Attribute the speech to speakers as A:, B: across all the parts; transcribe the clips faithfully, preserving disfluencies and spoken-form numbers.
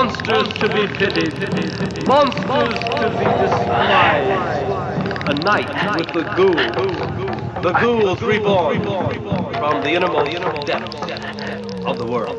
A: monsters to be pitied, monsters to be despised. A night with the ghouls, the ghouls reborn from the innermost depths of the world.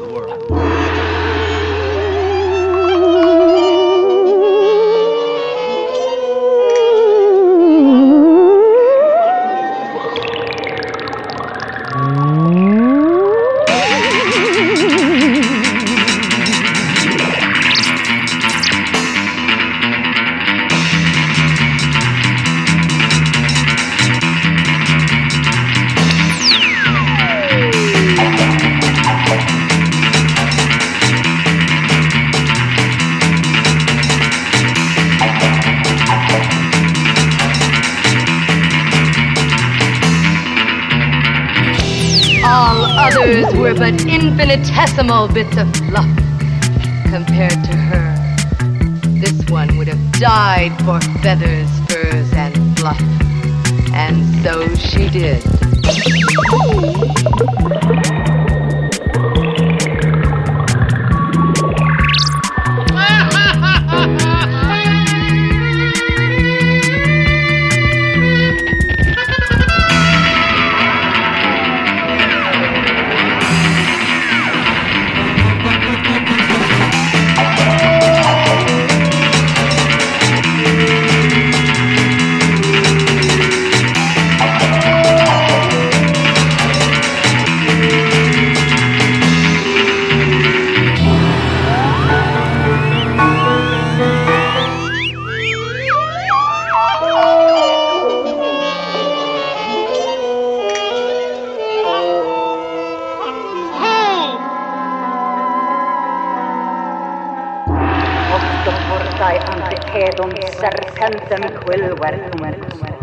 B: Others were but infinitesimal bits of fluff compared to her. This one would have died for feathers, furs, and fluff. And so she did.
C: Portai ante edum serpentem quilvercum